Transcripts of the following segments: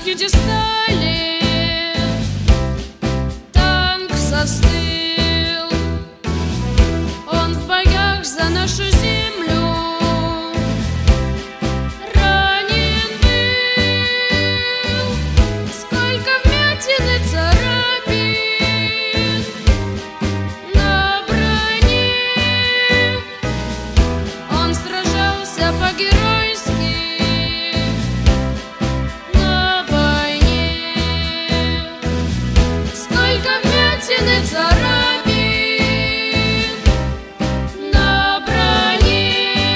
пьедестале танк застыл. Он в боях за нашу землю ранен был. Сколько вмятин и царапин на броне. Он сражался по-геройски на войне. Сколько вмятин и царапин на броне.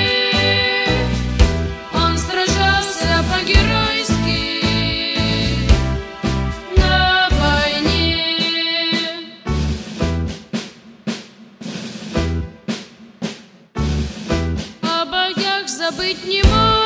Он сражался по-геройски на войне. О боях забыть не мог.